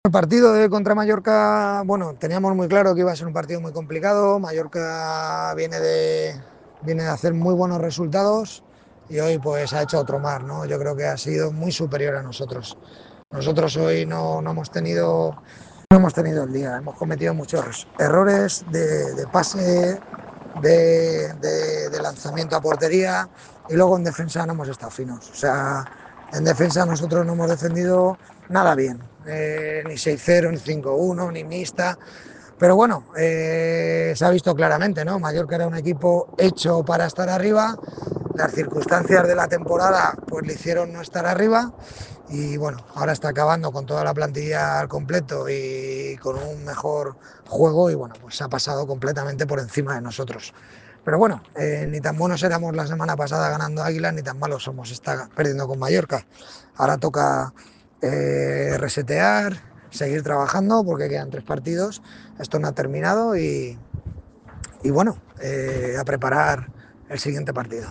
El partido de contra Mallorca, bueno, teníamos muy claro que iba a ser un partido muy complicado. Mallorca viene de hacer muy buenos resultados y hoy pues ha hecho otro más, ¿no? Yo creo que ha sido muy superior a nosotros. Nosotros hoy no hemos tenido el día, hemos cometido muchos errores de pase, de lanzamiento a portería y luego en defensa no hemos estado finos. O sea, en defensa nosotros no hemos defendido nada bien, ni 6-0, ni 5-1, ni mixta. Pero bueno, se ha visto claramente, ¿no? Mallorca era un equipo hecho para estar arriba, las circunstancias de la temporada pues le hicieron no estar arriba y bueno, ahora está acabando con toda la plantilla al completo y con un mejor juego y bueno, pues se ha pasado completamente por encima de nosotros. Pero bueno, ni tan buenos éramos la semana pasada ganando Águilas, ni tan malos somos está perdiendo con Mallorca. Ahora toca resetear, seguir trabajando porque quedan 3 partidos, esto no ha terminado y bueno, a preparar el siguiente partido.